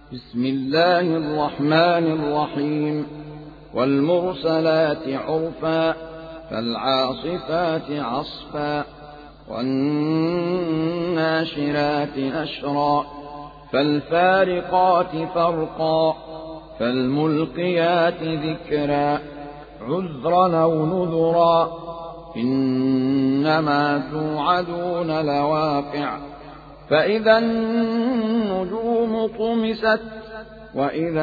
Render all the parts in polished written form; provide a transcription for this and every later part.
بسم الله الرحمن الرحيم والمرسلات عرفا فالعاصفات عصفا والناشرات نشرا فالفارقات فرقا فالملقيات ذكرا عذرا أو نذرا إنما توعدون لواقع فإذا النجوم طمست وإذا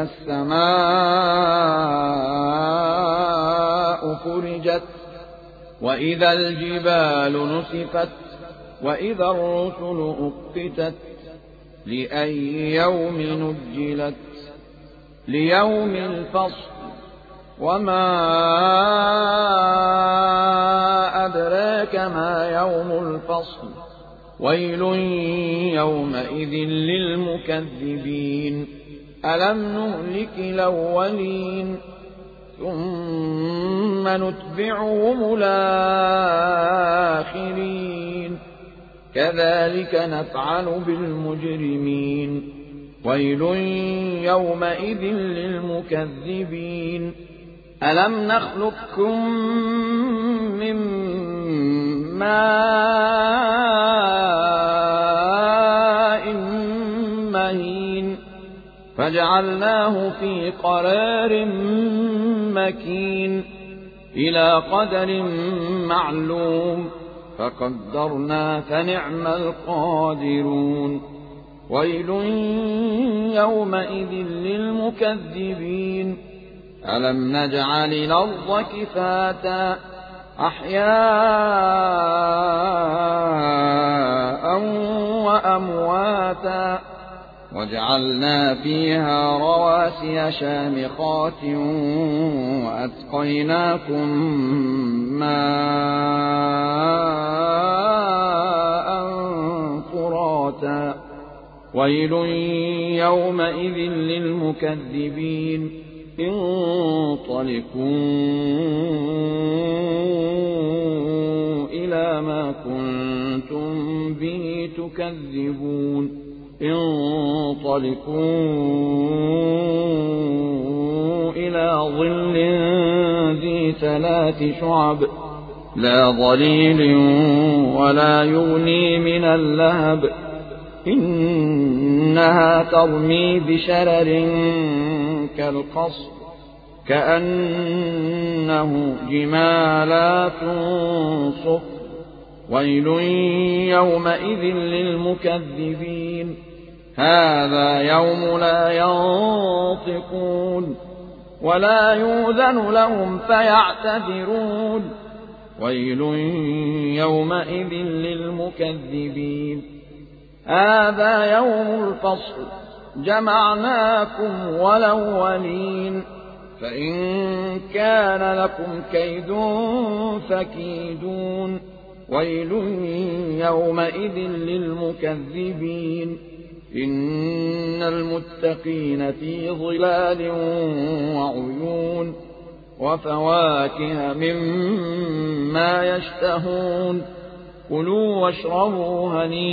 السماء فرجت وإذا الجبال نسفت وإذا الرسل أقتت لأي يوم نجلت ليوم الفصل وما أدراك ما يوم الفصل ويل يومئذ للمكذبين ألم نهلك الأولين ثم نتبعهم الآخرين كذلك نفعل بالمجرمين ويل يومئذ للمكذبين ألم نخلقكم من ماء مهين فجعلناه في قرار مكين إلى قدر معلوم فقدرنا فنعم القادرون ويل يومئذ للمكذبين ألم نجعل الأرض كفاتا أحياء وأمواتا وجعلنا فيها رواسي شامخات وأسقيناكم ماء فراتا ويل يومئذ للمكذبين انطلقوا إلى ما كنتم به تكذبون انطلقوا إلى ظل ذي 3 شعب لا ظليل ولا يغني من اللهب إنها ترمي بشرر كالقصر كأنه جمالات صفر ويل يومئذ للمكذبين هذا يوم لا ينطقون ولا يؤذن لهم فيعتذرون ويل يومئذ للمكذبين هذا يوم الفصل جمعناكم والأولين فإن كان لكم كيد فكيدون ويل يومئذ للمكذبين إن المتقين في ظلال وعيون وفواكه مما يشتهون كلوا واشربوا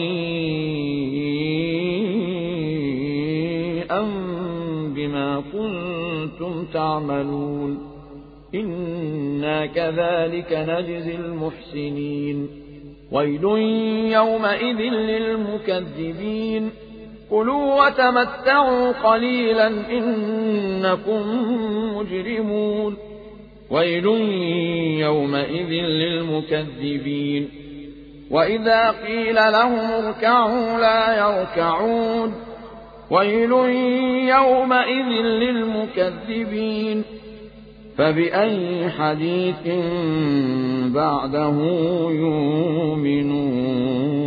هنيئا بما كنتم تعملون إنا كذلك نجزي المحسنين ويل يومئذ للمكذبين كلوا وتمتعوا قليلا إنكم مجرمون ويل يومئذ للمكذبين وإذا قيل لهم اركعوا لا يركعون ويل يومئذ للمكذبين فبأي حديث بعده يؤمنون